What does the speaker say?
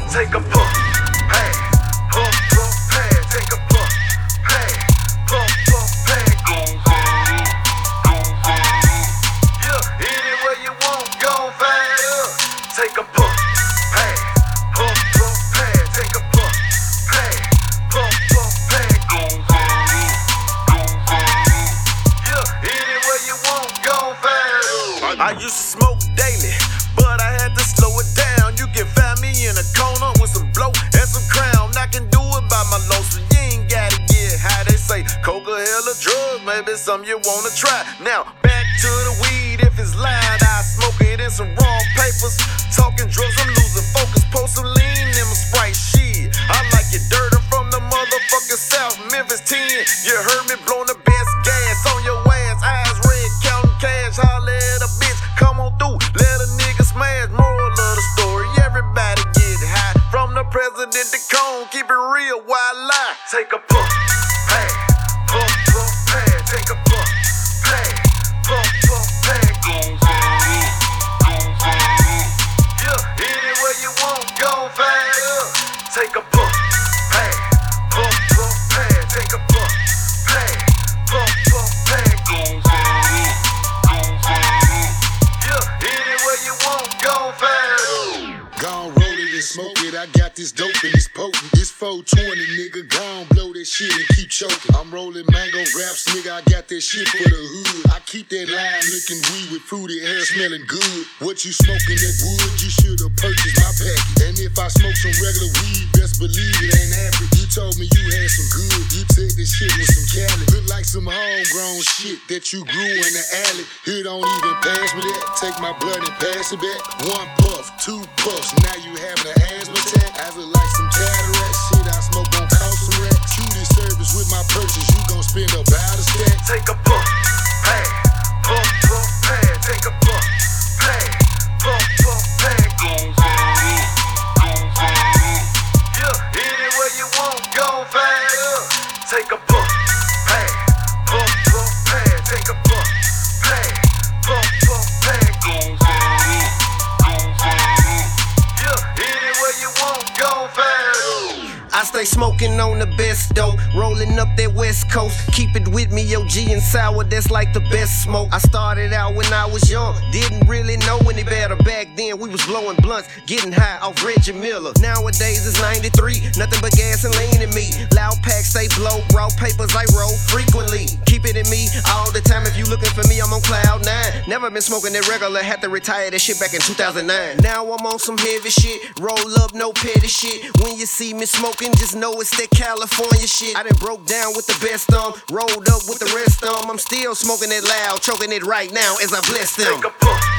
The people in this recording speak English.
take a puff. Hey, puff, puff, hey, take a puff. Hey, puff, puff, hey, go fire. Yeah, anywhere you want, go fire. Take a puff. Hey, puff, puff, hey, take a puff. Hey, puff, puff, hey, go fire. Yeah, anywhere you want, go fire. I used to smoke daily, but I had to slow it down. You can find me in a corner with some blow and some crown. I can do it by my low, so you ain't gotta get high. They say coke or hella drugs, maybe something you wanna try. Now back to the weed, if it's loud, I smoke it in some raw papers. Talking drugs, I'm losing focus. Pour some lean in my Sprite, shit. I like it dirt, I'm from the motherfucking South, Memphis 10. You heard me blowing the best gas on your ass. Eyes red, counting cash, holla at a bitch. Come on through, let a nigga smash. Moral of the story, everybody get high. From the president to Cone, keep it real, why lie? Take a puff, hey, puff, puff, hey, take a puff, hey, puff, puff, hey, go fire, go fire. Yeah, anywhere you want, go fire. Take a puff, hey, puff, puff, hey, take a puff, hey, puff, puff, hey, go fire, go fire. Yeah, anywhere you want, go fire. Gon' roll it and smoke it. I got this dope and it's potent. It's 420, nigga. Gon' blow that shit and keep choking. I'm rolling mango wraps, nigga. I got that shit for the hood. I keep that line looking weed with fruity hair smelling good. What you smoking that wood? You should've purchased my package. And if I smoke some regular weed, best believe it ain't average. You told me you had some good. You take this shit with some Cali. Look like some homegrown shit that you grew in the alley. Here don't even pass me that. Take my blood and pass it back. One puff, two puffs. Now you having an asthma attack. I look like some cataract. Shit I smoke gon' cost some racks. You this service with my purchase. You gon' spend about a stack. Take a puff, hey, puff, puff, hey, take a puff, hey, puff, puff, hey, go fire, go fire. Yeah, anywhere you want, go fire. Take a puff, hey, puff, puff, hey, take a puff, hey, puff, puff, hey, go fire, go fire. Yeah, anywhere you want, go fire. I stay smoking on the best dope, rolling up that West Coast. Keep it with me, OG and sour, that's like the best smoke. I started out when I was young, didn't really know any better. Back then we was blowing blunts, getting high off Reggie Miller. Nowadays it's 93, nothing but gas and lean in me. Loud packs they blow, raw papers I roll frequently. Keep it in me all the time, if you looking for me I'm on cloud 9. Never been smoking that regular, had to retire that shit back in 2009. Now I'm on some heavy shit, roll up no petty shit. When you see me smoking, just know it's that California shit. I done broke down with the best rolled up with the rest I'm still smoking it loud, choking it right now as I bless them. Take a puff.